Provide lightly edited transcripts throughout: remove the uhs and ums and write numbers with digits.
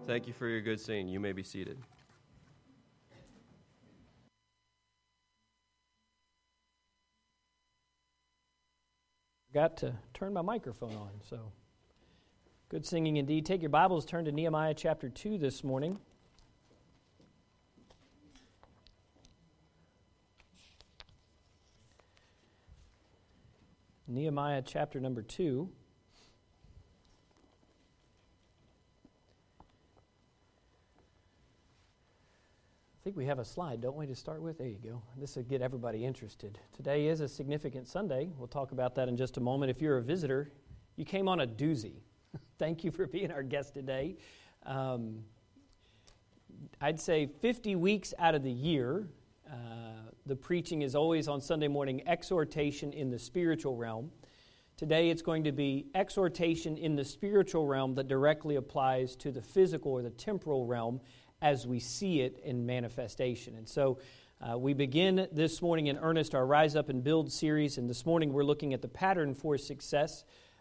Thank you for your good singing. You may be seated. Forgot to turn my microphone on, so good singing indeed. Take your Bibles, turn to Nehemiah chapter 2 this morning. Nehemiah chapter number 2. I think we have a slide, don't we, to start with? There you go. This will get everybody interested. Today is a significant Sunday. We'll talk about that in just a moment. If you're a visitor, you came on a doozy. Thank you for being our guest today. I'd say 50 weeks out of the year, the preaching is always on Sunday morning, exhortation in the spiritual realm. Today it's going to be exhortation in the spiritual realm that directly applies to the physical or the temporal realm as we see it in manifestation. And so we begin this morning in earnest our Rise Up and Build series, and this morning we're looking at the pattern for success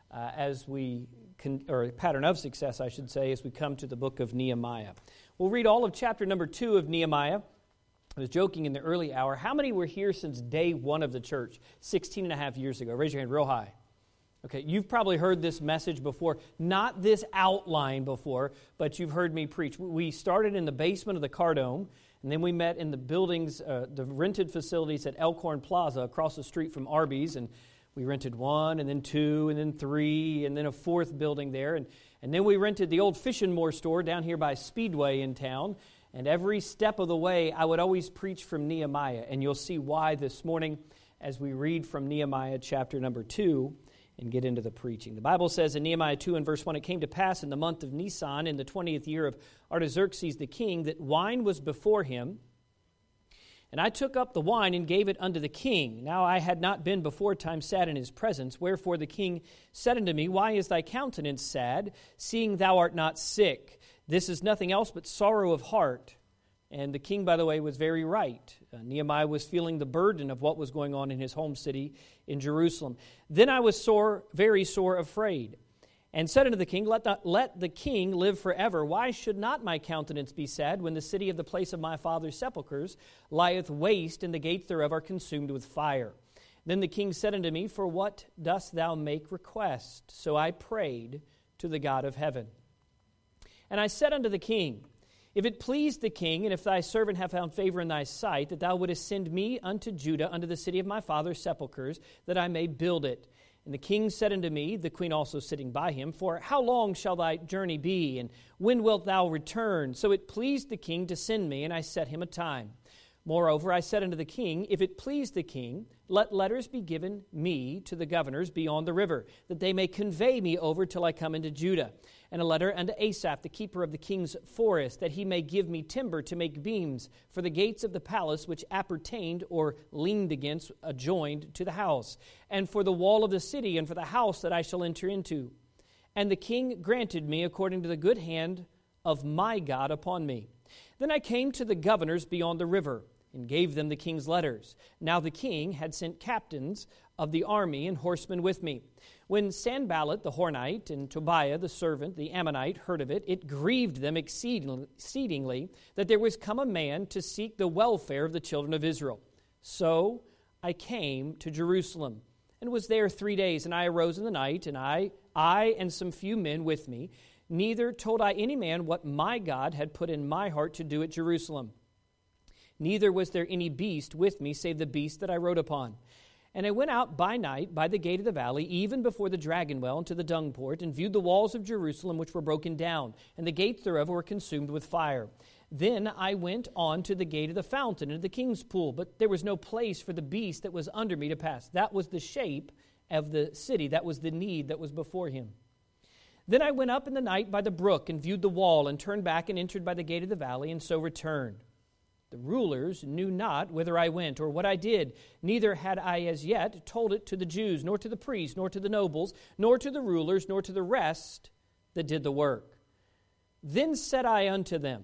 or pattern of success, I should say, as we come to the book of Nehemiah. We'll read all of chapter number 2 of Nehemiah. I was joking in the early hour. How many were here since day one of the church, 16 and a half years ago? Raise your hand real high. Okay, you've probably heard this message before, not this outline before, but you've heard me preach. We started in the basement of the Cardome, and then we met in the buildings, the rented facilities at Elkhorn Plaza across the street from Arby's, and we rented 1, and then 2, and then 3, and then a 4th building there, and then we rented the old Fish and More store down here by Speedway in town. And every step of the way, I would always preach from Nehemiah. And you'll see why this morning as we read from Nehemiah chapter number 2 and get into the preaching. The Bible says in Nehemiah 2 and verse 1, "It came to pass in the month of Nisan, in the 20th year of Artaxerxes the king, that wine was before him. And I took up the wine and gave it unto the king. Now I had not been before time sad in his presence. Wherefore the king said unto me, Why is thy countenance sad, seeing thou art not sick? This is nothing else but sorrow of heart." And the king, by the way, was very right. Nehemiah was feeling the burden of what was going on in his home city in Jerusalem. "Then I was very sore afraid, and said unto the king, let the king live forever. Why should not my countenance be sad, when the city of the place of my father's sepulchres lieth waste, and the gates thereof are consumed with fire? Then the king said unto me, For what dost thou make request? So I prayed to the God of heaven. And I said unto the king, If it please the king, and if thy servant have found favor in thy sight, that thou wouldest send me unto Judah, unto the city of my father's sepulchres, that I may build it. And the king said unto me," the queen also sitting by him, "For how long shall thy journey be, and when wilt thou return? So it pleased the king to send me, and I set him a time. Moreover, I said unto the king, If it please the king, let letters be given me to the governors beyond the river, that they may convey me over till I come into Judah. And a letter unto Asaph, the keeper of the king's forest, that he may give me timber to make beams for the gates of the palace which appertained or leaned against, adjoined to the house, and for the wall of the city, and for the house that I shall enter into. And the king granted me according to the good hand of my God upon me. Then I came to the governors beyond the river, and gave them the king's letters. Now the king had sent captains of the army and horsemen with me. When Sanballat the Hornite and Tobiah the servant, the Ammonite, heard of it, it grieved them exceedingly that there was come a man to seek the welfare of the children of Israel. So I came to Jerusalem, and was there 3 days. And I arose in the night, and I and some few men with me, neither told I any man what my God had put in my heart to do at Jerusalem. Neither was there any beast with me, save the beast that I rode upon. And I went out by night by the gate of the valley, even before the dragon well, into the dung port, and viewed the walls of Jerusalem, which were broken down, and the gates thereof were consumed with fire. Then I went on to the gate of the fountain, into the king's pool, but there was no place for the beast that was under me to pass. That was the shape of the city. That was the need that was before him. Then I went up in the night by the brook, and viewed the wall, and turned back, and entered by the gate of the valley, and so returned. The rulers knew not whither I went or what I did, neither had I as yet told it to the Jews, nor to the priests, nor to the nobles, nor to the rulers, nor to the rest that did the work. Then said I unto them,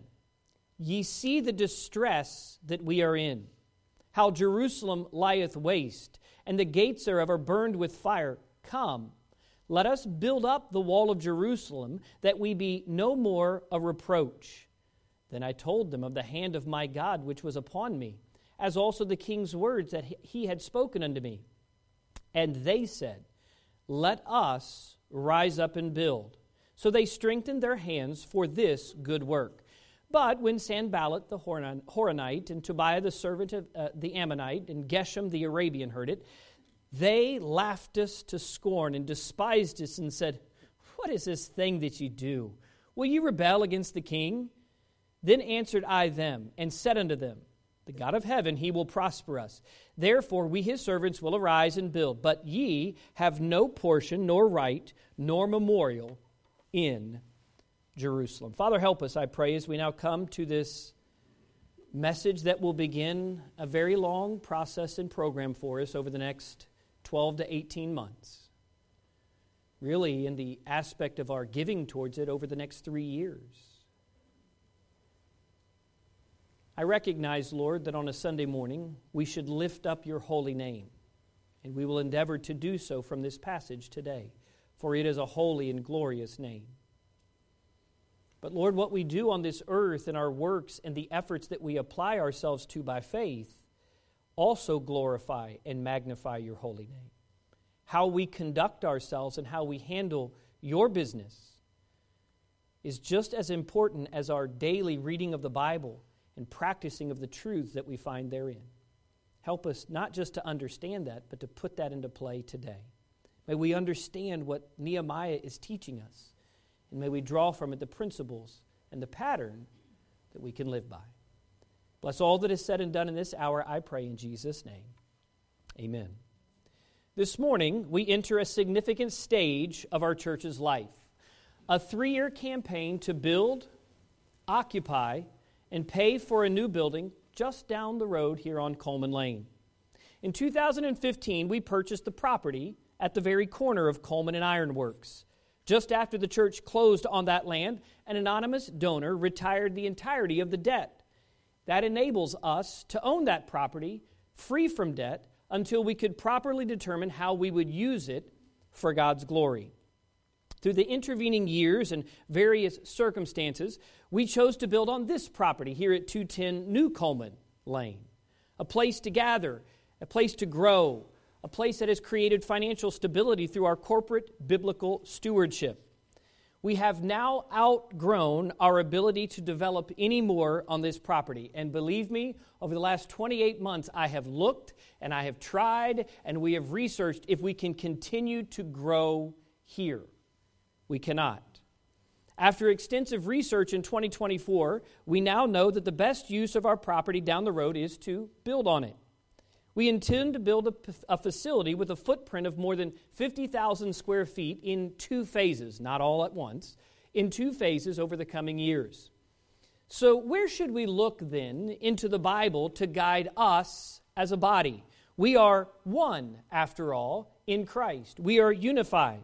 Ye see the distress that we are in, how Jerusalem lieth waste, and the gates thereof are burned with fire. Come, let us build up the wall of Jerusalem, that we be no more a reproach. Then I told them of the hand of my God which was upon me, as also the king's words that he had spoken unto me. And they said, let us rise up and build. So they strengthened their hands for this good work. But when Sanballat the Horonite, and Tobiah the servant of the Ammonite, and Geshem the Arabian heard it, they laughed us to scorn and despised us and said, what is this thing that you do? Will you rebel against the king? Then answered I them, and said unto them, the God of heaven, he will prosper us. Therefore we his servants will arise and build. But ye have no portion, nor right, nor memorial in Jerusalem. Father, help us, I pray, as we now come to this message that will begin a very long process and program for us over the next 12 to 18 months. Really, in the aspect of our giving towards it over the next 3 years. I recognize, Lord, that on a Sunday morning we should lift up your holy name, and we will endeavor to do so from this passage today, for it is a holy and glorious name. But Lord, what we do on this earth and our works and the efforts that we apply ourselves to by faith also glorify and magnify your holy name. How we conduct ourselves and how we handle your business is just as important as our daily reading of the Bible and practicing of the truths that we find therein. Help us not just to understand that, but to put that into play today. May we understand what Nehemiah is teaching us, and may we draw from it the principles and the pattern that we can live by. Bless all that is said and done in this hour, I pray in Jesus' name. Amen. This morning, we enter a significant stage of our church's life. A 3-year campaign to build, occupy, and pay for a new building just down the road here on Coleman Lane. In 2015, we purchased the property at the very corner of Coleman and Ironworks. Just after the church closed on that land, an anonymous donor retired the entirety of the debt. That enables us to own that property free from debt until we could properly determine how we would use it for God's glory. Through the intervening years and various circumstances, we chose to build on this property here at 210 New Coleman Lane. A place to gather, a place to grow, a place that has created financial stability through our corporate biblical stewardship. We have now outgrown our ability to develop any more on this property. And believe me, over the last 28 months, I have looked and I have tried and we have researched if we can continue to grow here. We cannot. After extensive research in 2024, we now know that the best use of our property down the road is to build on it. We intend to build a facility with a footprint of more than 50,000 square feet in 2 phases, not all at once, in 2 phases over the coming years. So where should we look then into the Bible to guide us as a body? We are one, after all, in Christ. We are unified.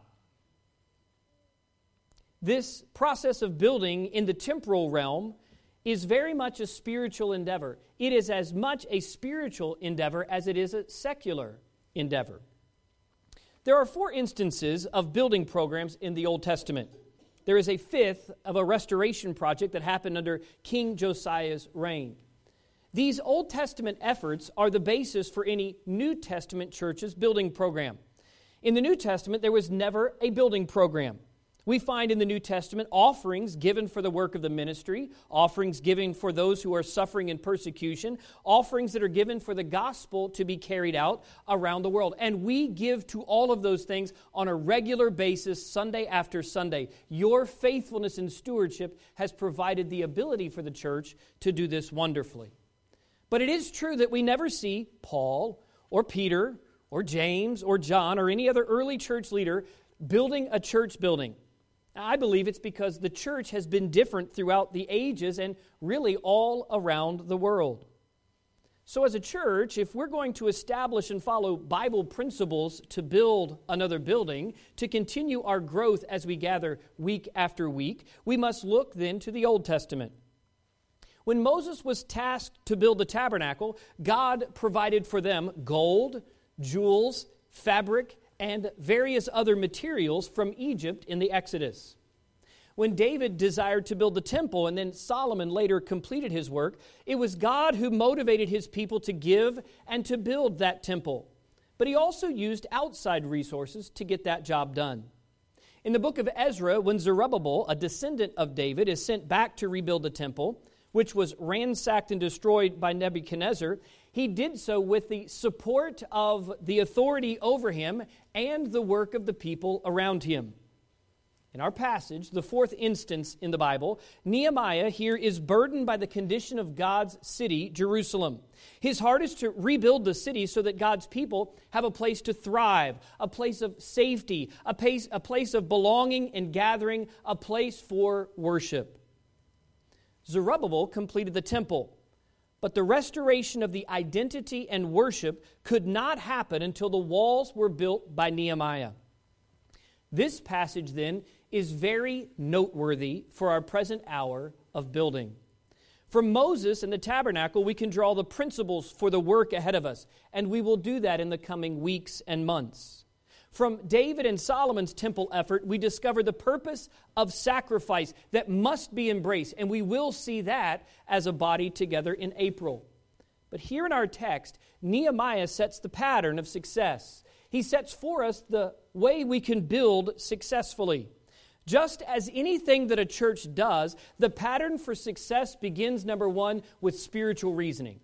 This process of building in the temporal realm is very much a spiritual endeavor. It is as much a spiritual endeavor as it is a secular endeavor. There are 4 instances of building programs in the Old Testament. There is a 5th of a restoration project that happened under King Josiah's reign. These Old Testament efforts are the basis for any New Testament church's building program. In the New Testament, there was never a building program. We find in the New Testament offerings given for the work of the ministry, offerings given for those who are suffering in persecution, offerings that are given for the gospel to be carried out around the world. And we give to all of those things on a regular basis, Sunday after Sunday. Your faithfulness and stewardship has provided the ability for the church to do this wonderfully. But it is true that we never see Paul or Peter or James or John or any other early church leader building a church building. I believe it's because the church has been different throughout the ages and really all around the world. So as a church, if we're going to establish and follow Bible principles to build another building, to continue our growth as we gather week after week, we must look then to the Old Testament. When Moses was tasked to build the tabernacle, God provided for them gold, jewels, fabric, and various other materials from Egypt in the Exodus. When David desired to build the temple and then Solomon later completed his work, it was God who motivated his people to give and to build that temple. But he also used outside resources to get that job done. In the book of Ezra, when Zerubbabel, a descendant of David, is sent back to rebuild the temple, which was ransacked and destroyed by Nebuchadnezzar, he did so with the support of the authority over him and the work of the people around him. In our passage, the fourth instance in the Bible, Nehemiah here is burdened by the condition of God's city, Jerusalem. His heart is to rebuild the city so that God's people have a place to thrive, a place of safety, a place of belonging and gathering, a place for worship. Zerubbabel completed the temple, but the restoration of the identity and worship could not happen until the walls were built by Nehemiah. This passage, then, is very noteworthy for our present hour of building. From Moses and the tabernacle, we can draw the principles for the work ahead of us, and we will do that in the coming weeks and months. From David and Solomon's temple effort, we discover the purpose of sacrifice that must be embraced, and we will see that as a body together in April. But here in our text, Nehemiah sets the pattern of success. He sets for us the way we can build successfully. Just as anything that a church does, the pattern for success begins, number one, with spiritual reasoning.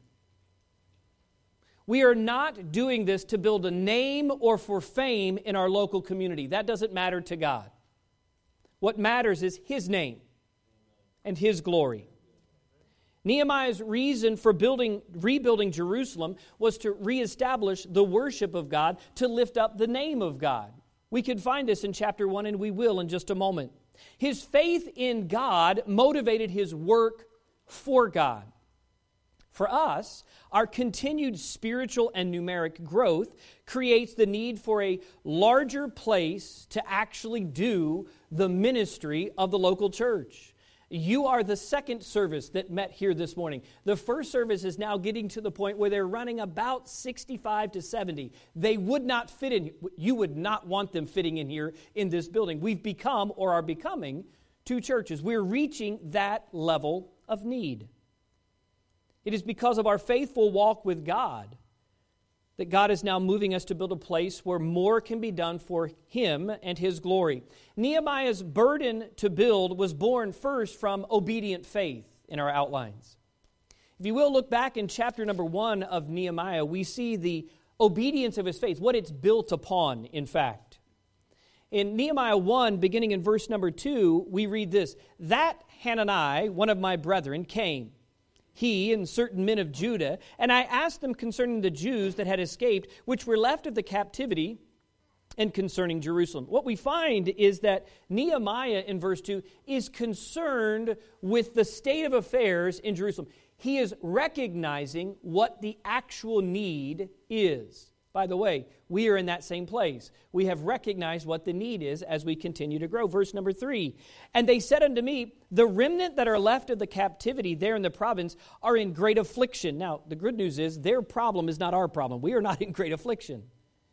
We are not doing this to build a name or for fame in our local community. That doesn't matter to God. What matters is His name and His glory. Nehemiah's reason for rebuilding Jerusalem was to reestablish the worship of God, to lift up the name of God. We can find this in chapter 1, and we will in just a moment. His faith in God motivated his work for God. For us, our continued spiritual and numeric growth creates the need for a larger place to actually do the ministry of the local church. You are the second service that met here this morning. The first service is now getting to the point where they're running about 65 to 70. They would not fit in. You would not want them fitting in here in this building. We've become or are becoming two churches. We're reaching that level of need. It is because of our faithful walk with God that God is now moving us to build a place where more can be done for Him and His glory. Nehemiah's burden to build was born first from obedient faith in our outlines. If you will look back in chapter number 1 of Nehemiah, we see the obedience of his faith, what it's built upon, in fact. In Nehemiah 1, beginning in verse number 2, we read this: "That Hanani, one of my brethren, came, he and certain men of Judah, and I asked them concerning the Jews that had escaped, which were left of the captivity, and concerning Jerusalem." What we find is that Nehemiah, in verse 2, is concerned with the state of affairs in Jerusalem. He is recognizing what the actual need is. By the way, we are in that same place. We have recognized what the need is as we continue to grow. Verse number 3, "And they said unto me, the remnant that are left of the captivity there in the province are in great affliction." Now, the good news is their problem is not our problem. We are not in great affliction.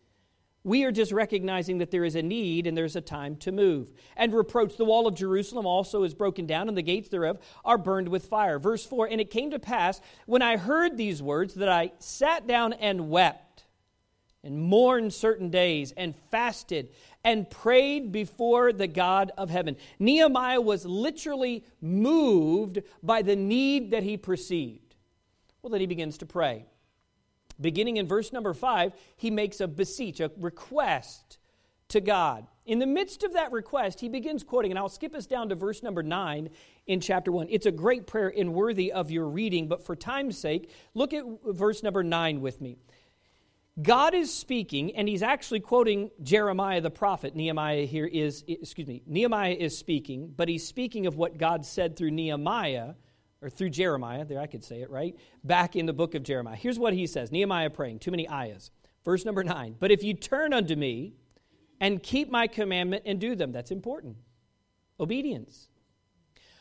We are just recognizing that there is a need and there's a time to move. "And reproach, the wall of Jerusalem also is broken down, and the gates thereof are burned with fire." Verse 4, "And it came to pass, when I heard these words, that I sat down and wept, and mourned certain days, and fasted, and prayed before the God of heaven." Nehemiah was literally moved by the need that he perceived. Well, then he begins to pray. Beginning in verse number 5, he makes a beseech, a request to God. In the midst of that request, he begins quoting, and I'll skip us down to verse number 9 in chapter 1. It's a great prayer and worthy of your reading, but for time's sake, look at verse number 9 with me. God is speaking, and he's actually quoting Jeremiah the prophet. Nehemiah is speaking, but he's speaking of what God said through Nehemiah, or through Jeremiah, there I could say it right, back in the book of Jeremiah. Here's what he says, Nehemiah praying, too many ayahs. Verse number 9, "But if you turn unto me and keep my commandment and do them," that's important, obedience,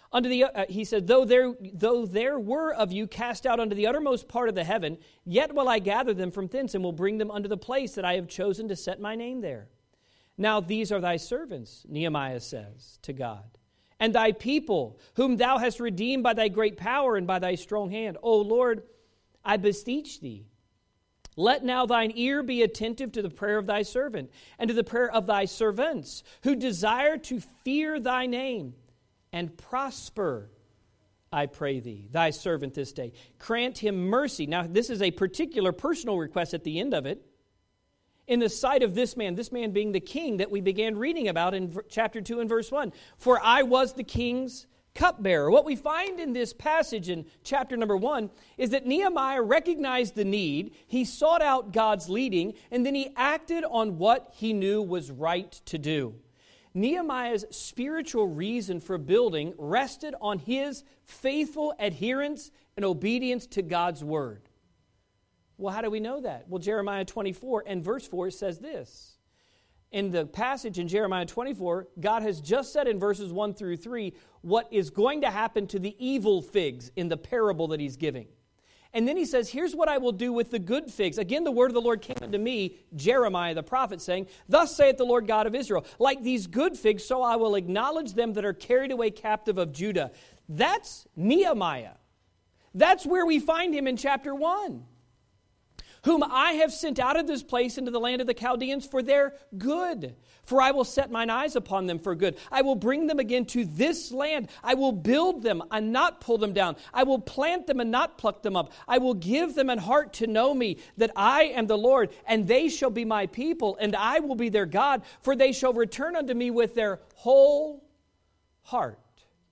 He said, though there were of you cast out unto the uttermost part of the heaven, yet will I gather them from thence, and will bring them unto the place that I have chosen to set my name there. Now these are thy servants, Nehemiah says to God, and thy people, whom thou hast redeemed by thy great power and by thy strong hand. O Lord, I beseech thee, let now thine ear be attentive to the prayer of thy servant, and to the prayer of thy servants, who desire to fear thy name, and prosper, I pray thee, thy servant this day. Grant him mercy. Now, this is a particular personal request at the end of it. In the sight of this man being the king that we began reading about in chapter 2 and verse 1. For I was the king's cupbearer. What we find in this passage in chapter number 1 is that Nehemiah recognized the need, he sought out God's leading, and then he acted on what he knew was right to do. Nehemiah's spiritual reason for building rested on his faithful adherence and obedience to God's word. Well, how do we know that? Well, Jeremiah 24 and verse 4 says this. In the passage in Jeremiah 24, God has just said in verses 1 through 3 what is going to happen to the evil figs in the parable that he's giving. And then he says, here's what I will do with the good figs. Again, the word of the Lord came unto me, Jeremiah the prophet, saying, Thus saith the Lord God of Israel, like these good figs, so I will acknowledge them that are carried away captive of Judah. That's Nehemiah. That's where we find him in chapter 1. Whom I have sent out of this place into the land of the Chaldeans for their good. For I will set mine eyes upon them for good. I will bring them again to this land. I will build them and not pull them down. I will plant them and not pluck them up. I will give them an heart to know me, that I am the Lord, and they shall be my people, and I will be their God, for they shall return unto me with their whole heart.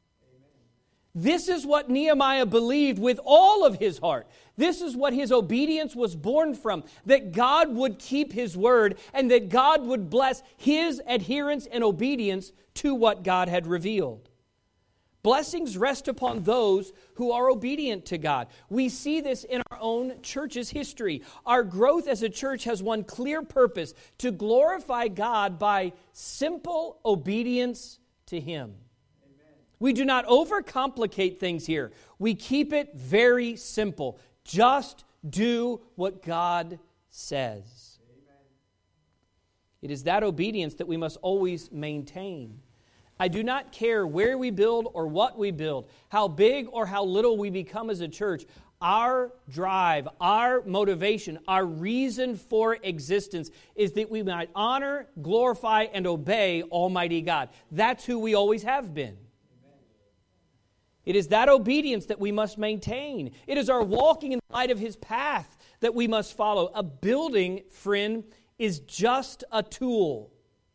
This is what Nehemiah believed with all of his heart. This is what his obedience was born from, that God would keep his word and that God would bless his adherence and obedience to what God had revealed. Blessings rest upon those who are obedient to God. We see this in our own church's history. Our growth as a church has one clear purpose: to glorify God by simple obedience to Him. We do not overcomplicate things here. We keep it very simple. Just do what God says. Amen. It is that obedience that we must always maintain. I do not care where we build or what we build, how big or how little we become as a church. Our drive, our motivation, our reason for existence is that we might honor, glorify, and obey Almighty God. That's who we always have been. It is that obedience that we must maintain. It is our walking in the light of His path that we must follow. A building, friend, is just a tool.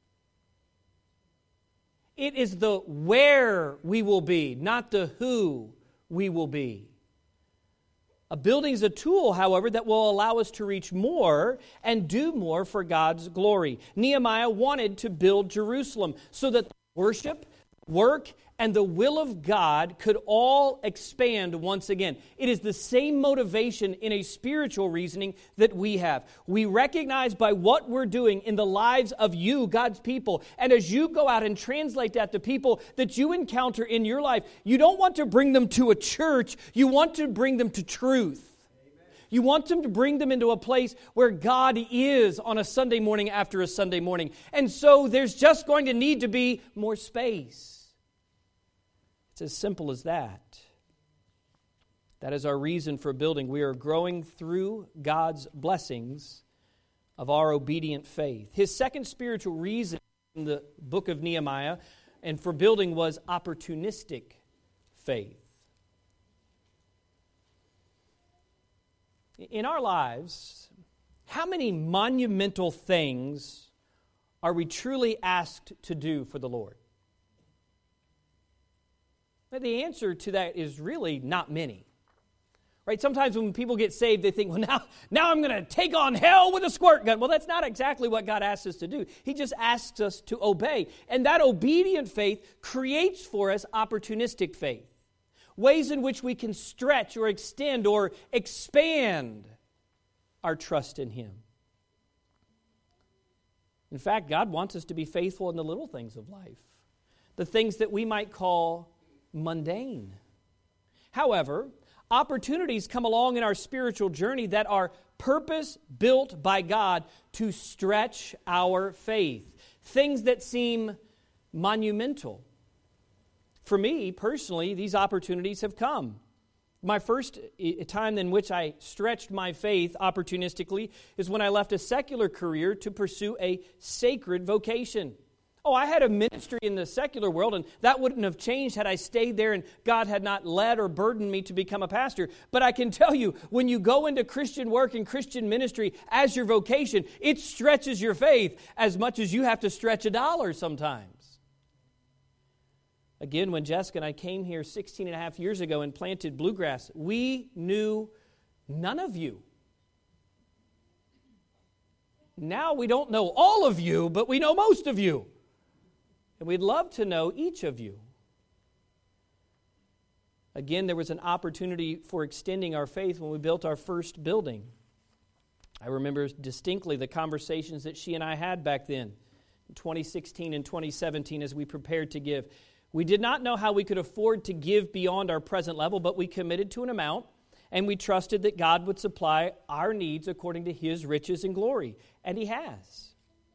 It is the where we will be, not the who we will be. A building is a tool, however, that will allow us to reach more and do more for God's glory. Nehemiah wanted to build Jerusalem so that worship, work, and the will of God could all expand once again. It is the same motivation in a spiritual reasoning that we have. We recognize by what we're doing in the lives of you, God's people, and as you go out and translate that to people that you encounter in your life, you don't want to bring them to a church, you want to bring them to truth. You want them to bring them into a place where God is on a Sunday morning after a Sunday morning. And so there's just going to need to be more space. It's as simple as that. That is our reason for building. We are growing through God's blessings of our obedient faith. His second spiritual reason in the book of Nehemiah and for building was opportunistic faith. In our lives, how many monumental things are we truly asked to do for the Lord? The answer to that is really not many. Right? Sometimes when people get saved, they think, well, now I'm going to take on hell with a squirt gun. Well, that's not exactly what God asks us to do. He just asks us to obey. And that obedient faith creates for us opportunistic faith. Ways in which we can stretch or extend or expand our trust in Him. In fact, God wants us to be faithful in the little things of life. The things that we might call mundane. However, opportunities come along in our spiritual journey that are purpose-built by God to stretch our faith. Things that seem monumental. For me, personally, these opportunities have come. My first time in which I stretched my faith opportunistically is when I left a secular career to pursue a sacred vocation. Oh, I had a ministry in the secular world, and that wouldn't have changed had I stayed there and God had not led or burdened me to become a pastor. But I can tell you, when you go into Christian work and Christian ministry as your vocation, it stretches your faith as much as you have to stretch a dollar sometimes. Again, when Jessica and I came here 16 and a half years ago and planted Bluegrass, we knew none of you. Now we don't know all of you, but we know most of you. And we'd love to know each of you. Again, there was an opportunity for extending our faith when we built our first building. I remember distinctly the conversations that she and I had back then, in 2016 and 2017, as we prepared to give. We did not know how we could afford to give beyond our present level, but we committed to an amount, and we trusted that God would supply our needs according to His riches and glory. And He has.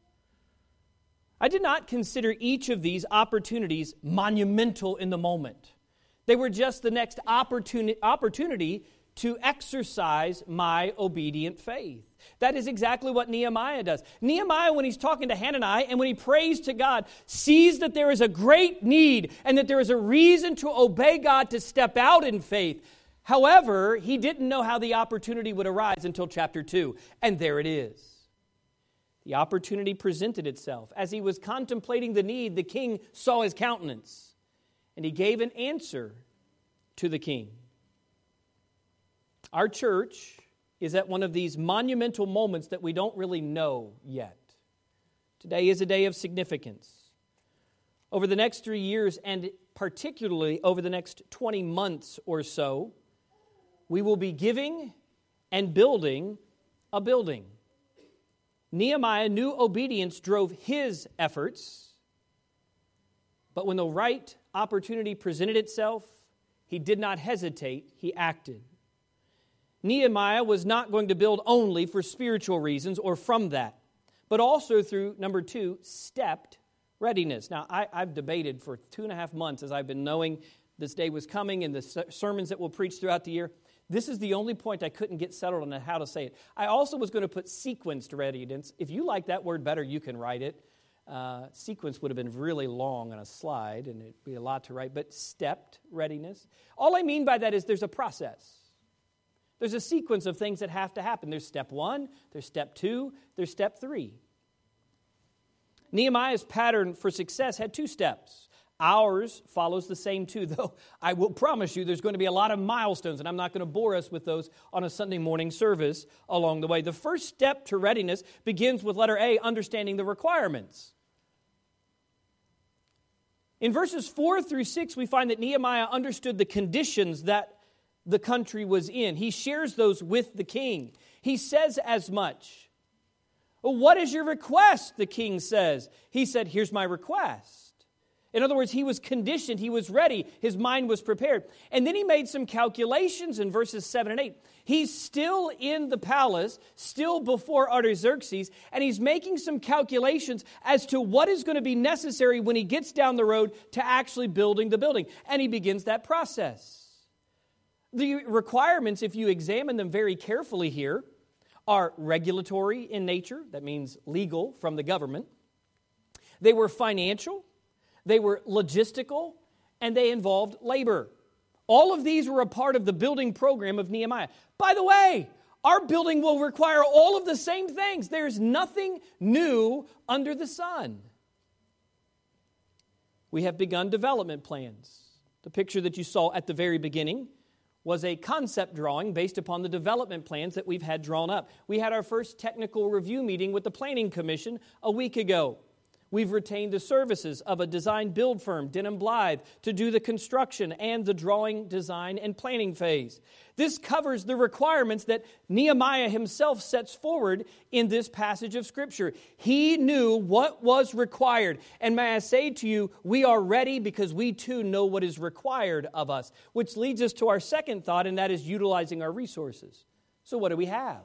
I did not consider each of these opportunities monumental in the moment. They were just the next opportunity to exercise my obedient faith. That is exactly what Nehemiah does. Nehemiah, when he's talking to Hanani and when he prays to God, sees that there is a great need and that there is a reason to obey God, to step out in faith. However, he didn't know how the opportunity would arise until chapter 2, and there it is. The opportunity presented itself. As he was contemplating the need, the king saw his countenance, and he gave an answer to the king. Our church is at one of these monumental moments that we don't really know yet. Today is a day of significance. Over the next 3 years, and particularly over the next 20 months or so, we will be giving and building a building. Nehemiah knew obedience drove his efforts, but when the right opportunity presented itself, he did not hesitate, he acted. Nehemiah was not going to build only for spiritual reasons or from that, but also through, number 2, stepped readiness. Now, I've debated for 2.5 months as I've been knowing this day was coming and the sermons that we'll preach throughout the year. This is the only point I couldn't get settled on how to say it. I also was going to put sequenced readiness. If you like that word better, you can write it. Sequence would have been really long on a slide, and it'd be a lot to write, but stepped readiness. All I mean by that is there's a process. There's a sequence of things that have to happen. There's step 1, there's step 2, there's step 3. Nehemiah's pattern for success had 2 steps. Ours follows the same 2, though I will promise you there's going to be a lot of milestones, and I'm not going to bore us with those on a Sunday morning service along the way. The first step to readiness begins with letter A, understanding the requirements. In verses 4 through 6, we find that Nehemiah understood the conditions that the country was in. He shares those with the king. He says as much. Well, what is your request? The king says. He said, here's my request. In other words, he was conditioned, he was ready, his mind was prepared. And then he made some calculations in verses 7 and 8. He's still in the palace, still before Artaxerxes, and he's making some calculations as to what is going to be necessary when he gets down the road to actually building the building. And he begins that process. The requirements, if you examine them very carefully here, are regulatory in nature. That means legal from the government. They were financial. They were logistical, and they involved labor. All of these were a part of the building program of Nehemiah. By the way, our building will require all of the same things. There's nothing new under the sun. We have begun development plans. The picture that you saw at the very beginning was a concept drawing based upon the development plans that we've had drawn up. We had our first technical review meeting with the Planning Commission a week ago. We've retained the services of a design-build firm, Denham Blythe, to do the construction and the drawing, design, and planning phase. This covers the requirements that Nehemiah himself sets forward in this passage of Scripture. He knew what was required. And may I say to you, we are ready because we too know what is required of us. Which leads us to our second thought, and that is utilizing our resources. So what do we have?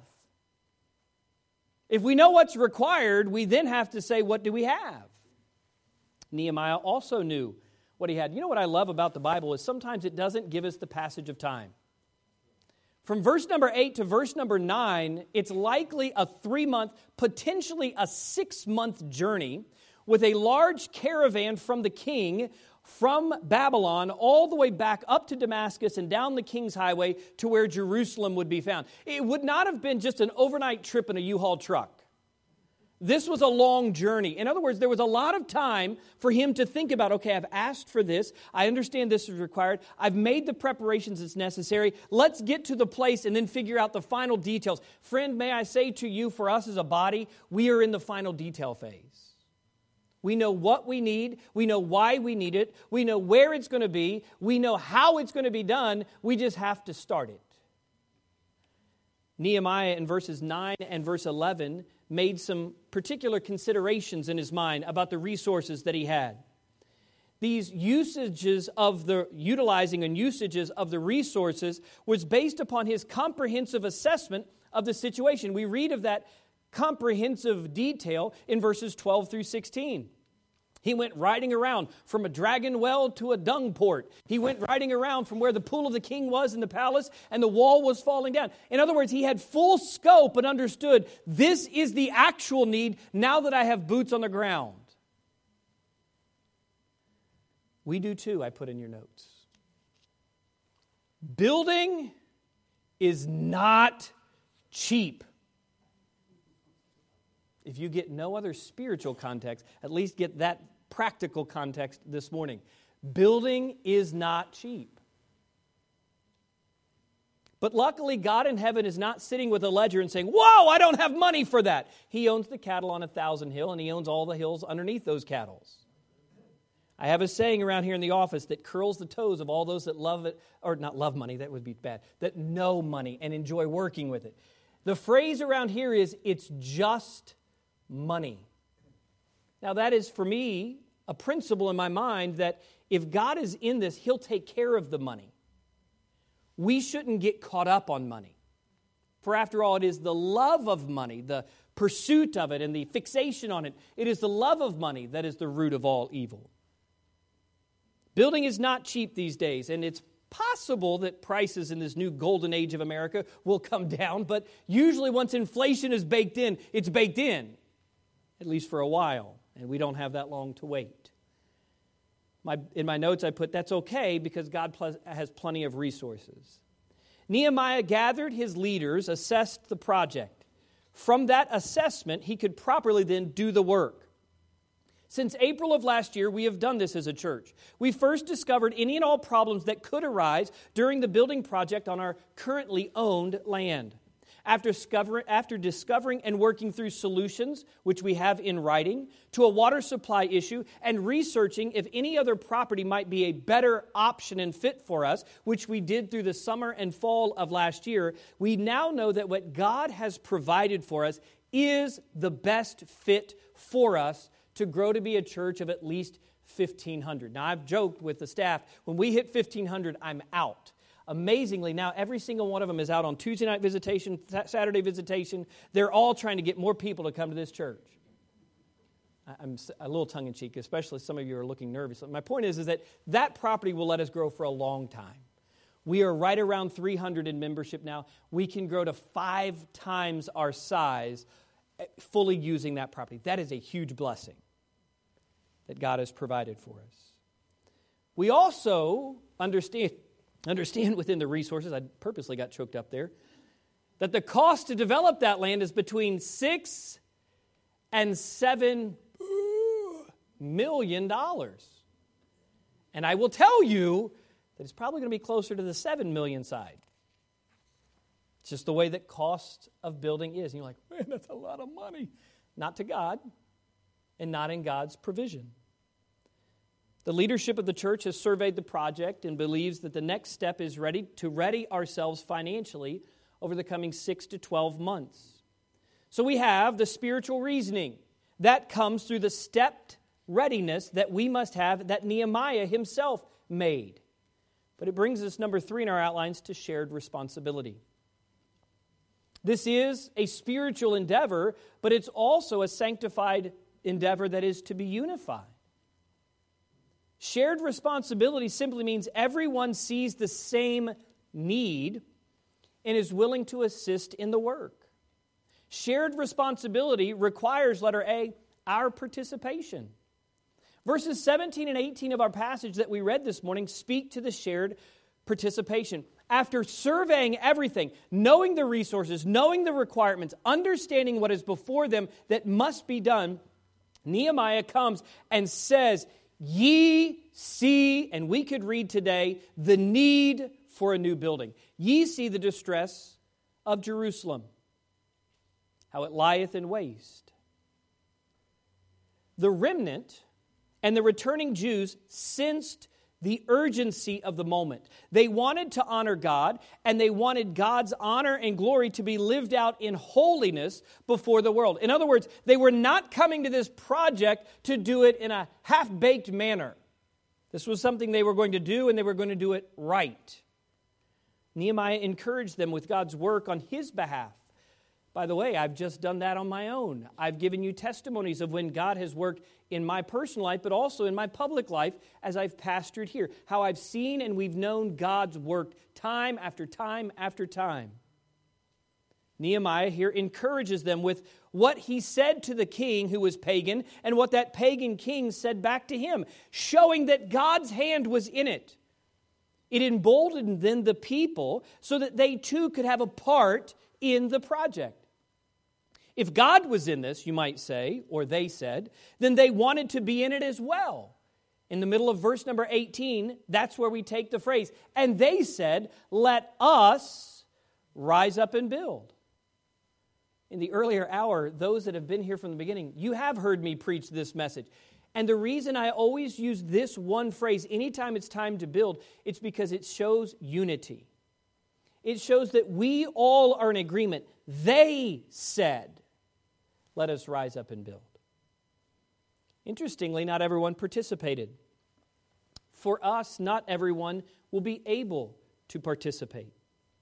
If we know what's required, we then have to say, what do we have? Nehemiah also knew what he had. You know what I love about the Bible is sometimes it doesn't give us the passage of time. From verse number 8 to verse number 9, it's likely a 3-month, potentially a 6-month journey with a large caravan from the king from Babylon all the way back up to Damascus and down the King's Highway to where Jerusalem would be found. It would not have been just an overnight trip in a U-Haul truck. This was a long journey. In other words, there was a lot of time for him to think about, okay, I've asked for this. I understand this is required. I've made the preparations that's necessary. Let's get to the place and then figure out the final details. Friend, may I say to you, for us as a body, we are in the final detail phase. We know what we need. We know why we need it. We know where it's going to be. We know how it's going to be done. We just have to start it. Nehemiah in verses 9 and verse 11 made some particular considerations in his mind about the resources that he had. These usages of the utilizing and usages of the resources was based upon his comprehensive assessment of the situation. We read of that comprehensive detail in verses 12 through 16. He went riding around from a dragon well to a dung port. He went riding around from where the pool of the king was in the palace and the wall was falling down. In other words, he had full scope and understood this is the actual need now that I have boots on the ground. We do too, I put in your notes. Building is not cheap. If you get no other spiritual context, at least get that practical context this morning. Building is not cheap. But luckily, God in heaven is not sitting with a ledger and saying, whoa, I don't have money for that. He owns the cattle on 1,000 Hill, and He owns all the hills underneath those cattle. I have a saying around here in the office that curls the toes of all those that love it, or not love money, that would be bad, that know money and enjoy working with it. The phrase around here is, it's just money. Now that is, for me, a principle in my mind that if God is in this, He'll take care of the money. We shouldn't get caught up on money. For after all, it is the love of money, the pursuit of it and the fixation on it. It is the love of money that is the root of all evil. Building is not cheap these days, and it's possible that prices in this new golden age of America will come down, but usually once inflation is baked in, it's baked in, at least for a while, and we don't have that long to wait. In my notes I put, that's okay because God has plenty of resources. Nehemiah gathered his leaders, assessed the project. From that assessment, he could properly then do the work. Since April of last year, we have done this as a church. We first discovered any and all problems that could arise during the building project on our currently owned land. After discovering and working through solutions, which we have in writing, to a water supply issue, and researching if any other property might be a better option and fit for us, which we did through the summer and fall of last year, we now know that what God has provided for us is the best fit for us to grow to be a church of at least 1,500. Now, I've joked with the staff, when we hit 1,500, I'm out. Amazingly, now every single one of them is out on Tuesday night visitation, Saturday visitation. They're all trying to get more people to come to this church. I'm a little tongue-in-cheek, especially some of you are looking nervous. My point is that property will let us grow for a long time. We are right around 300 in membership now. We can grow to 5 times our size fully using that property. That is a huge blessing that God has provided for us. We also understand within the resources, I purposely got choked up there, that the cost to develop that land is between $6 and $7 million. And I will tell you that it's probably going to be closer to the 7 million side. It's just the way that cost of building is. And you're like, man, that's a lot of money. Not to God. and not in God's provision. The leadership of the church has surveyed the project and believes that the next step is ready ourselves financially over the coming 6 to 12 months. So we have the spiritual reasoning. That comes through the stepped readiness that we must have that Nehemiah himself made. But it brings us, number 3 in our outlines, to shared responsibility. This is a spiritual endeavor, but it's also a sanctified endeavor that is to be unified. Shared responsibility simply means everyone sees the same need and is willing to assist in the work. Shared responsibility requires, letter A, our participation. Verses 17 and 18 of our passage that we read this morning speak to the shared participation. After surveying everything, knowing the resources, knowing the requirements, understanding what is before them that must be done, Nehemiah comes and says, "Ye see," and we could read today, "the need for a new building. Ye see the distress of Jerusalem, how it lieth in waste." The remnant and the returning Jews sensed the urgency of the moment. They wanted to honor God, and they wanted God's honor and glory to be lived out in holiness before the world. In other words, they were not coming to this project to do it in a half-baked manner. This was something they were going to do, and they were going to do it right. Nehemiah encouraged them with God's work on his behalf. By the way, I've just done that on my own. I've given you testimonies of when God has worked in my personal life, but also in my public life as I've pastored here. How I've seen and we've known God's work time after time after time. Nehemiah here encourages them with what he said to the king who was pagan and what that pagan king said back to him, showing that God's hand was in it. It emboldened then the people so that they too could have a part in the project. If God was in this, you might say, or they said, then they wanted to be in it as well. In the middle of verse number 18, that's where we take the phrase, "And they said, let us rise up and build." In the earlier hour, those that have been here from the beginning, you have heard me preach this message. And the reason I always use this one phrase anytime it's time to build, it's because it shows unity. It shows that we all are in agreement. They said, "Let us rise up and build." Interestingly, not everyone participated. For us, not everyone will be able to participate.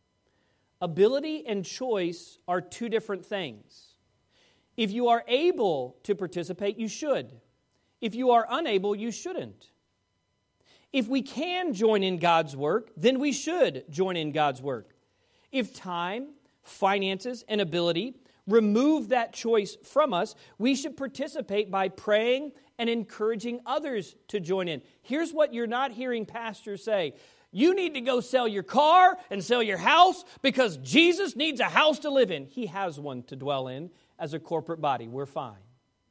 Ability and choice are two different things. If you are able to participate, you should. If you are unable, you shouldn't. If we can join in God's work, then we should join in God's work. If time, finances, and ability remove that choice from us, we should participate by praying and encouraging others to join in. Here's what you're not hearing pastors say. You need to go sell your car and sell your house because Jesus needs a house to live in. He has one to dwell in as a corporate body. We're fine.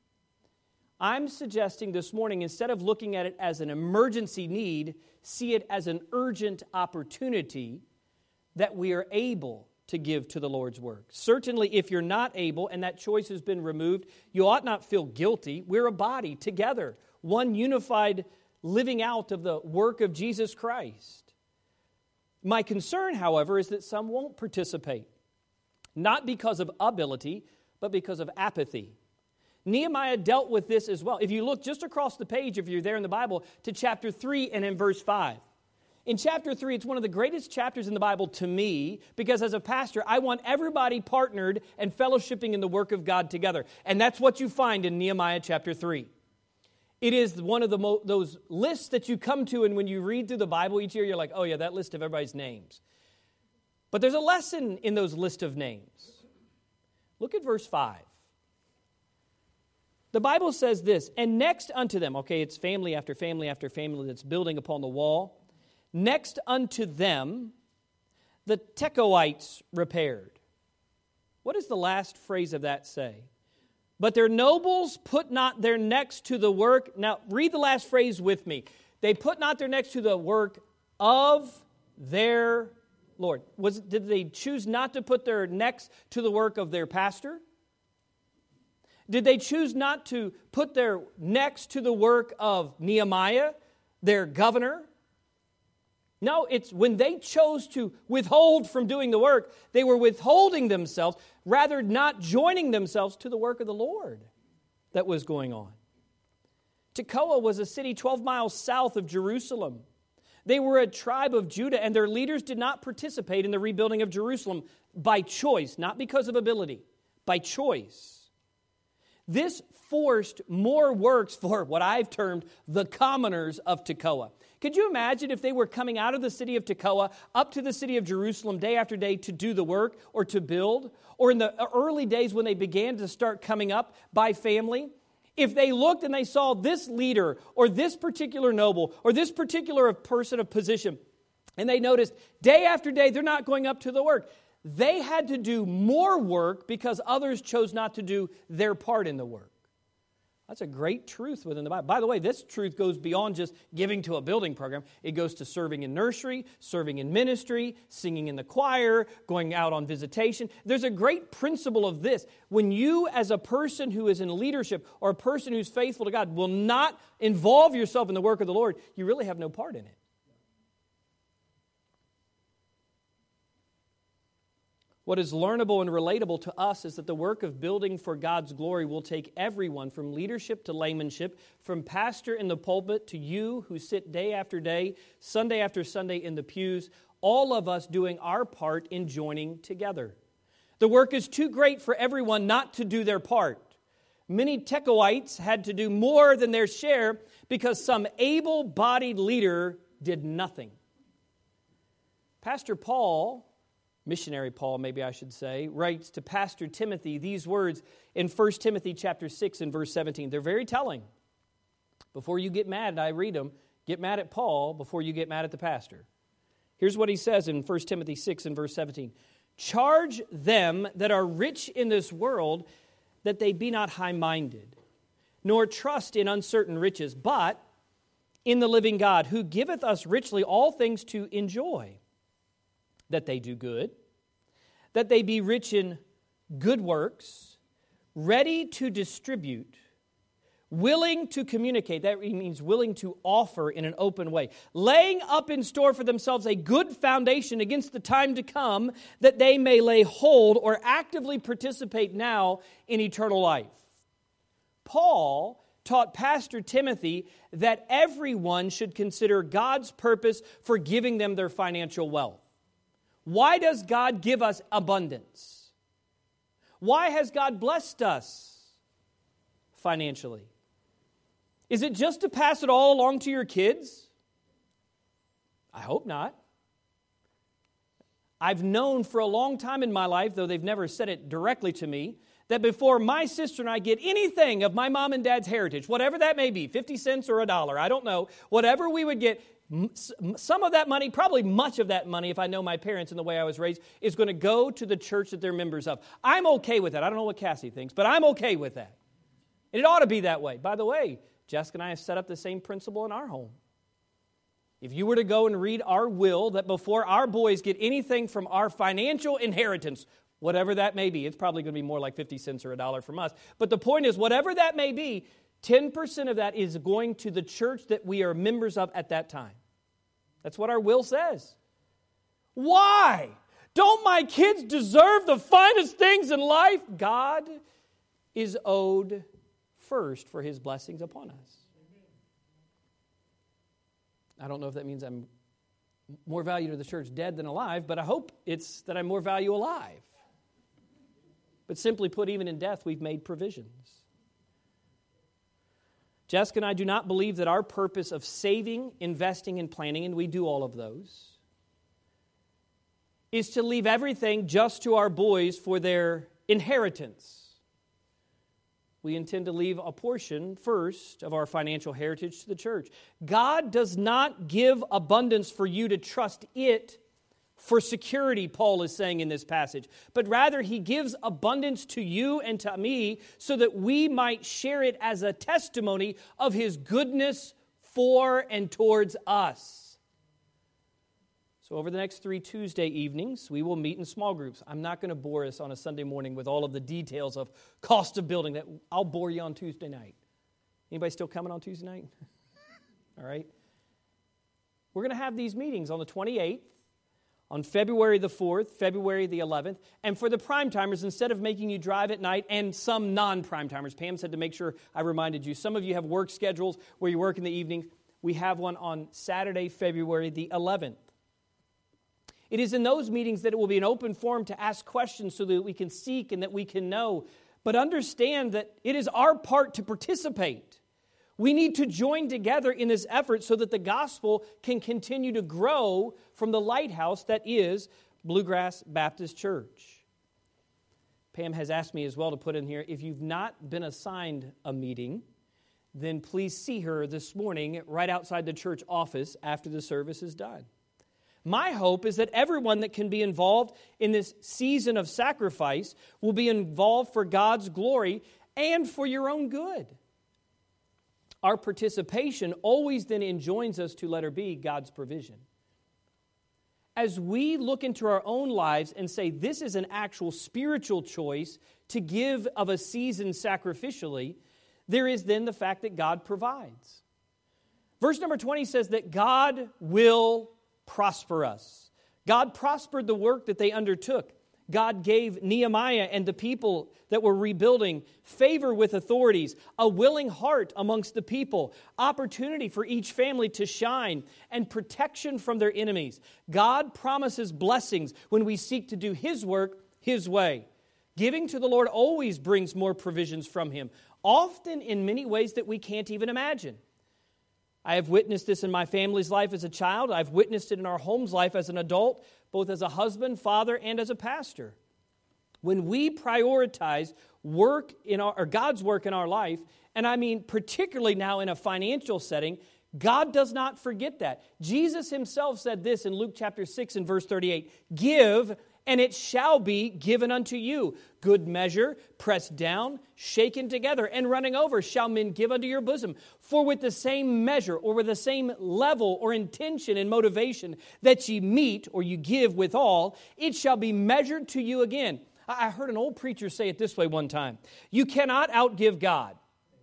I'm suggesting this morning, instead of looking at it as an emergency need, see it as an urgent opportunity that we are able to give to the Lord's work. Certainly, if you're not able and that choice has been removed, you ought not feel guilty. We're a body together, one unified living out of the work of Jesus Christ. My concern, however, is that some won't participate, not because of ability, but because of apathy. Nehemiah dealt with this as well. If you look just across the page, if you're there in the Bible, to chapter 3 and in verse 5. In chapter 3, it's one of the greatest chapters in the Bible to me because as a pastor, I want everybody partnered and fellowshipping in the work of God together. And that's what you find in Nehemiah chapter 3. It is one of those lists that you come to, and when you read through the Bible each year, you're like, oh yeah, that list of everybody's names. But there's a lesson in those list of names. Look at verse 5. The Bible says this, "And next unto them," okay, it's family after family after family that's building upon the wall. "Next unto them, the Tekoites repaired." What does the last phrase of that say? "But their nobles put not their necks to the work." Now, read the last phrase with me. They put not their necks to the work of their Lord. Did they choose not to put their necks to the work of their pastor? Did they choose not to put their necks to the work of Nehemiah, their governor? No, it's when they chose to withhold from doing the work, they were withholding themselves, rather not joining themselves to the work of the Lord that was going on. Tekoa was a city 12 miles south of Jerusalem. They were a tribe of Judah, and their leaders did not participate in the rebuilding of Jerusalem by choice, not because of ability, by choice. This forced more works for what I've termed the commoners of Tekoa. Could you imagine if they were coming out of the city of Tekoa up to the city of Jerusalem day after day to do the work or to build? Or in the early days when they began to start coming up by family? If they looked and they saw this leader or this particular noble or this particular person of position, and they noticed day after day they're not going up to the work, they had to do more work because others chose not to do their part in the work. That's a great truth within the Bible. By the way, this truth goes beyond just giving to a building program. It goes to serving in nursery, serving in ministry, singing in the choir, going out on visitation. There's a great principle of this. When you, as a person who is in leadership or a person who's faithful to God, will not involve yourself in the work of the Lord, you really have no part in it. What is learnable and relatable to us is that the work of building for God's glory will take everyone from leadership to laymanship, from pastor in the pulpit to you who sit day after day, Sunday after Sunday in the pews, all of us doing our part in joining together. The work is too great for everyone not to do their part. Many Tekoites had to do more than their share because some able-bodied leader did nothing. Pastor Paul, missionary Paul, maybe I should say, writes to Pastor Timothy these words in 1 Timothy chapter 6 and verse 17. They're very telling. Before you get mad, and I read them, get mad at Paul before you get mad at the pastor. Here's what he says in 1 Timothy 6 and verse 17. Charge them that are rich in this world that they be not high-minded, nor trust in uncertain riches, but in the living God, who giveth us richly all things to enjoy, that they do good, that they be rich in good works, ready to distribute, willing to communicate. That means willing to offer in an open way, laying up in store for themselves a good foundation against the time to come, that they may lay hold or actively participate now in eternal life. Paul taught Pastor Timothy that everyone should consider God's purpose for giving them their financial wealth. Why does God give us abundance? Why has God blessed us financially? Is it just to pass it all along to your kids? I hope not. I've known for a long time in my life, though they've never said it directly to me, that before my sister and I get anything of my mom and dad's heritage, whatever that may be, 50 cents or $1, I don't know, whatever we would get, some of that money, probably much of that money, if I know my parents and the way I was raised, is going to go to the church that they're members of. I'm okay with that. I don't know what Cassie thinks, but I'm okay with that. And it ought to be that way. By the way, Jessica and I have set up the same principle in our home. If you were to go and read our will, that before our boys get anything from our financial inheritance, whatever that may be, it's probably going to be more like 50 cents or $1 from us. But the point is, whatever that may be, 10% of that is going to the church that we are members of at that time. That's what our will says. Why? Don't my kids deserve the finest things in life? God is owed first for His blessings upon us. I don't know if that means I'm more value to the church dead than alive, but I hope it's that I'm more value alive. But simply put, even in death, we've made provisions. Jessica and I do not believe that our purpose of saving, investing, and planning, and we do all of those, is to leave everything just to our boys for their inheritance. We intend to leave a portion first of our financial heritage to the church. God does not give abundance for you to trust it for security, Paul is saying in this passage, but rather He gives abundance to you and to me so that we might share it as a testimony of His goodness for and towards us. So over the next 3 Tuesday evenings, we will meet in small groups. I'm not going to bore us on a Sunday morning with all of the details of cost of building. That I'll bore you on Tuesday night. Anybody still coming on Tuesday night? All right. We're going to have these meetings on the 28th, on February the 4th, February the 11th. And for the prime-timers, instead of making you drive at night, and some non-prime-timers, Pam said to make sure I reminded you, some of you have work schedules where you work in the evening. We have one on Saturday, February the 11th. It is in those meetings that it will be an open forum to ask questions so that we can seek and that we can know. But understand that it is our part to participate. We need to join together in this effort so that the gospel can continue to grow from the lighthouse that is Bluegrass Baptist Church. Pam has asked me as well to put in here, if you've not been assigned a meeting, then please see her this morning right outside the church office after the service is done. My hope is that everyone that can be involved in this season of sacrifice will be involved for God's glory and for your own good. Our participation always then enjoins us to, letter B, God's provision. As we look into our own lives and say this is an actual spiritual choice to give of a season sacrificially, there is then the fact that God provides. Verse number 20 says that God will prosper us. God prospered the work that they undertook. God gave Nehemiah and the people that were rebuilding favor with authorities, a willing heart amongst the people, opportunity for each family to shine, and protection from their enemies. God promises blessings when we seek to do His work His way. Giving to the Lord always brings more provisions from Him, often in many ways that we can't even imagine. I have witnessed this in my family's life as a child. I've witnessed it in our home's life as an adult, both as a husband, father, and as a pastor. When we prioritize work or God's work in our life, and I mean particularly now in a financial setting, God does not forget that. Jesus Himself said this in Luke chapter 6 and verse 38, "Give, and it shall be given unto you. Good measure, pressed down, shaken together, and running over, shall men give unto your bosom. For with the same measure, or with the same level or intention and motivation that ye meet, or you give withal, it shall be measured to you again." I heard an old preacher say it this way one time: you cannot outgive God.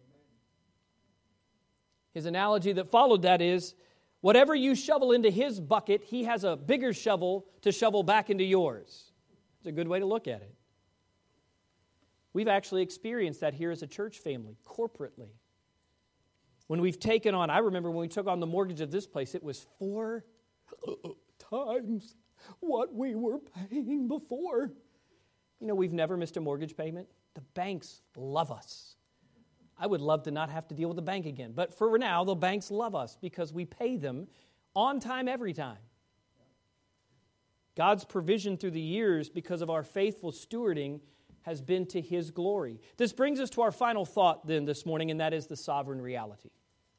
His analogy that followed that is, whatever you shovel into His bucket, He has a bigger shovel to shovel back into yours. It's a good way to look at it. We've actually experienced that here as a church family, corporately. When we've taken on, I remember when we took on the mortgage of this place, it was 4 times what we were paying before. You know, we've never missed a mortgage payment. The banks love us. I would love to not have to deal with the bank again. But for now, the banks love us because we pay them on time every time. God's provision through the years because of our faithful stewarding has been to His glory. This brings us to our final thought then this morning, and that is the sovereign reality.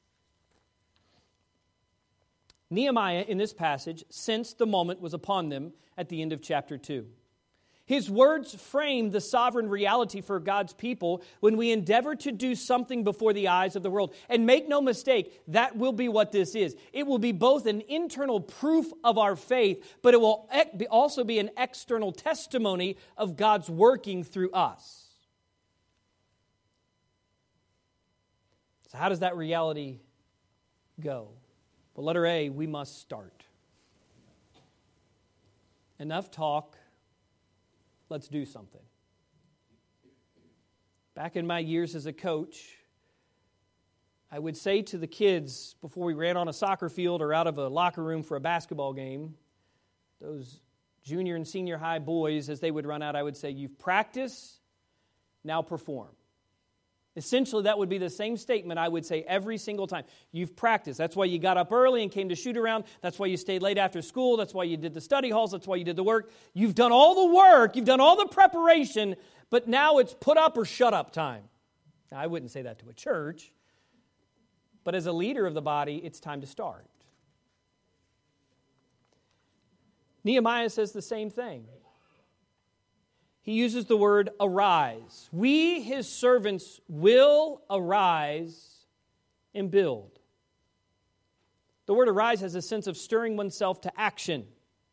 Nehemiah in this passage sensed the moment was upon them at the end of chapter 2. His words frame the sovereign reality for God's people when we endeavor to do something before the eyes of the world. And make no mistake, that will be what this is. It will be both an internal proof of our faith, but it will also be an external testimony of God's working through us. So how does that reality go? Well, letter A, we must start. Enough talk. Let's do something. Back in my years as a coach, I would say to the kids before we ran on a soccer field or out of a locker room for a basketball game, those junior and senior high boys, as they would run out, I would say, "You've practiced, now perform." Essentially, that would be the same statement I would say every single time. You've practiced. That's why you got up early and came to shoot around. That's why you stayed late after school. That's why you did the study halls. That's why you did the work. You've done all the work. You've done all the preparation. But now it's put up or shut up time. Now, I wouldn't say that to a church. But as a leader of the body, it's time to start. Nehemiah says the same thing. He uses the word arise. We, His servants, will arise and build. The word arise has a sense of stirring oneself to action.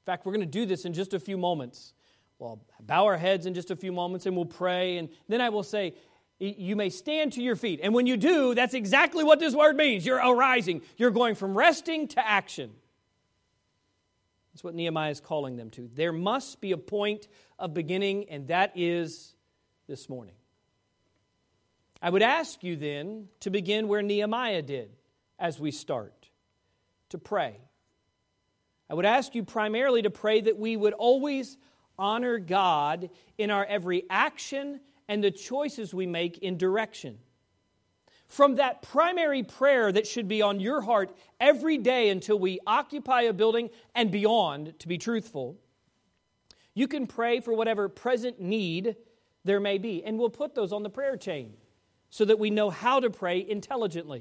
fact, we're going to do this in just a few moments. We'll bow our heads in just a few moments and we'll pray. And then I will say, you may stand to your feet. And when you do, that's exactly what this word means. You're arising. You're going from resting to action. That's what Nehemiah is calling them to. There must be a point of beginning, and that is this morning. I would ask you then to begin where Nehemiah did as we start, to pray. I would ask you primarily to pray that we would always honor God in our every action and the choices we make in direction. From that primary prayer that should be on your heart every day until we occupy a building and beyond, to be truthful, you can pray for whatever present need there may be. And we'll put those on the prayer chain so that we know how to pray intelligently.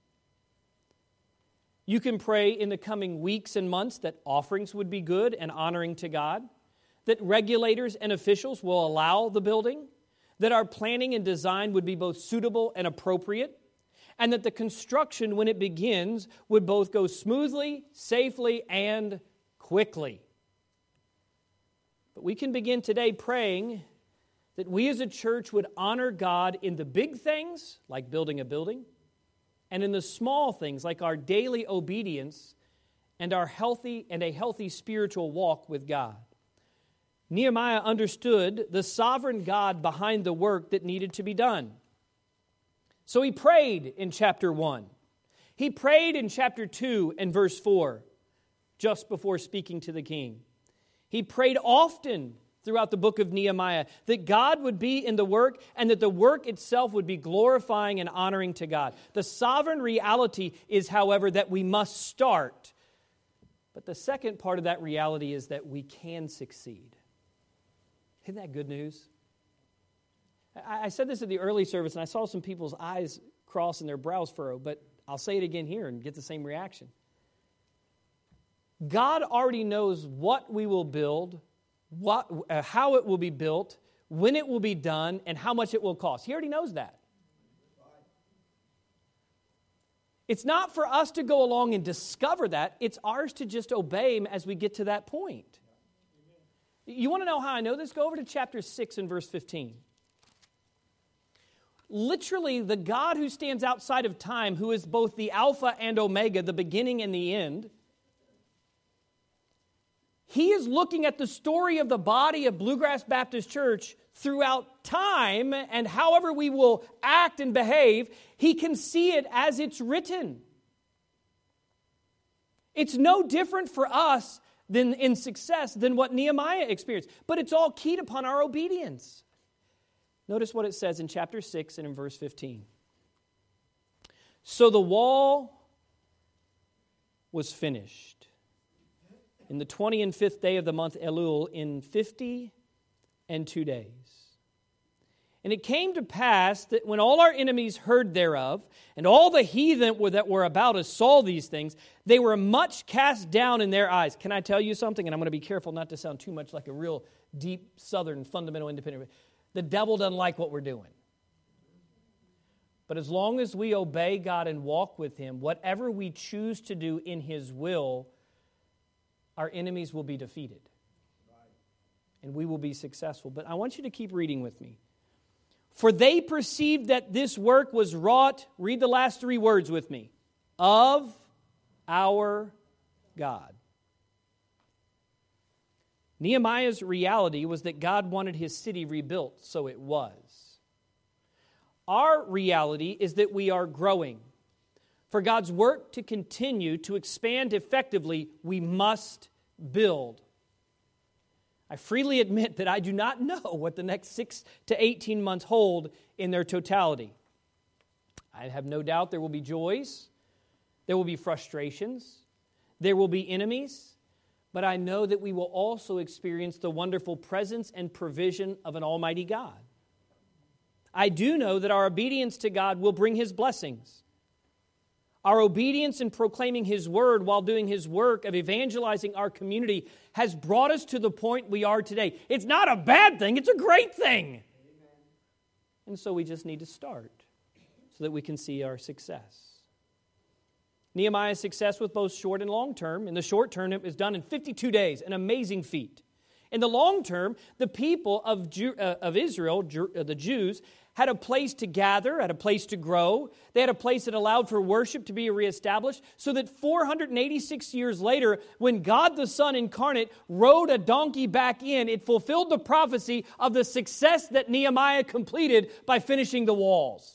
You can pray in the coming weeks and months that offerings would be good and honoring to God, that regulators and officials will allow the building, that our planning and design would be both suitable and appropriate, and that the construction, when it begins, would both go smoothly, safely, and quickly. But we can begin today praying that we as a church would honor God in the big things, like building a building, and in the small things, like our daily obedience and a healthy spiritual walk with God. Nehemiah understood the sovereign God behind the work that needed to be done. So he prayed in chapter 1. He prayed in chapter 2 and verse 4, just before speaking to the king. He prayed often throughout the book of Nehemiah that God would be in the work and that the work itself would be glorifying and honoring to God. The sovereign reality is, however, that we must start. But the second part of that reality is that we can succeed. Isn't that good news? I said this at the early service, and I saw some people's eyes cross and their brows furrow, but I'll say it again here and get the same reaction. God already knows what we will build, how it will be built, when it will be done, and how much it will cost. He already knows that. It's not for us to go along and discover that. It's ours to just obey Him as we get to that point. You want to know how I know this? Go over to chapter 6 and verse 15. Literally, the God who stands outside of time, who is both the Alpha and Omega, the beginning and the end, He is looking at the story of the body of Bluegrass Baptist Church throughout time, and however we will act and behave, He can see it as it's written. It's no different for us in success than what Nehemiah experienced. But it's all keyed upon our obedience. Notice what it says in chapter 6 and in verse 15. So the wall was finished in the 25th day of the month Elul in 52 days. And it came to pass that when all our enemies heard thereof, and all the heathen that were about us saw these things, they were much cast down in their eyes. Can I tell you something? And I'm going to be careful not to sound too much like a real deep Southern fundamental independent. The devil doesn't like what we're doing. But as long as we obey God and walk with Him, whatever we choose to do in His will, our enemies will be defeated. And we will be successful. But I want you to keep reading with me. For they perceived that this work was wrought, read the last three words with me, of our God. Nehemiah's reality was that God wanted his city rebuilt, so it was. Our reality is that we are growing. For God's work to continue to expand effectively, we must build. I freely admit that I do not know what the next 6 to 18 months hold in their totality. I have no doubt there will be joys, there will be frustrations, there will be enemies, but I know that we will also experience the wonderful presence and provision of an almighty God. I do know that our obedience to God will bring His blessings. Our obedience in proclaiming His word while doing His work of evangelizing our community has brought us to the point we are today. It's not a bad thing, it's a great thing. Amen. And so we just need to start so that we can see our success. Nehemiah's success was both short and long term. In the short term, it was done in 52 days, an amazing feat. In the long term, the people of Israel, the Jews, had a place to gather, had a place to grow. They had a place that allowed for worship to be reestablished, so that 486 years later, when God the Son incarnate rode a donkey back in, it fulfilled the prophecy of the success that Nehemiah completed by finishing the walls.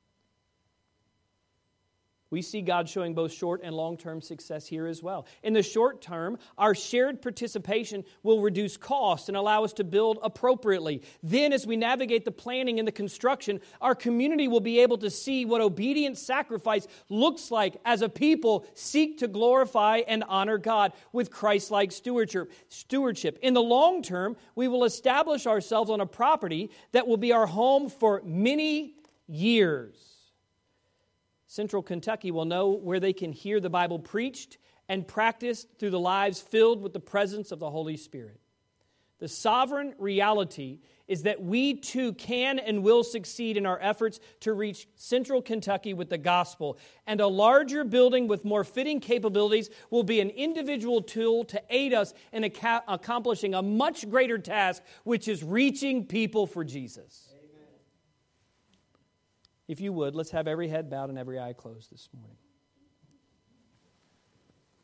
We see God showing both short and long-term success here as well. In the short term, our shared participation will reduce costs and allow us to build appropriately. Then, as we navigate the planning and the construction, our community will be able to see what obedient sacrifice looks like as a people seek to glorify and honor God with Christ-like stewardship. In the long term, we will establish ourselves on a property that will be our home for many years. Central Kentucky will know where they can hear the Bible preached and practiced through the lives filled with the presence of the Holy Spirit. The sovereign reality is that we too can and will succeed in our efforts to reach Central Kentucky with the gospel. And a larger building with more fitting capabilities will be an individual tool to aid us in accomplishing a much greater task, which is reaching people for Jesus. If you would, let's have every head bowed and every eye closed this morning.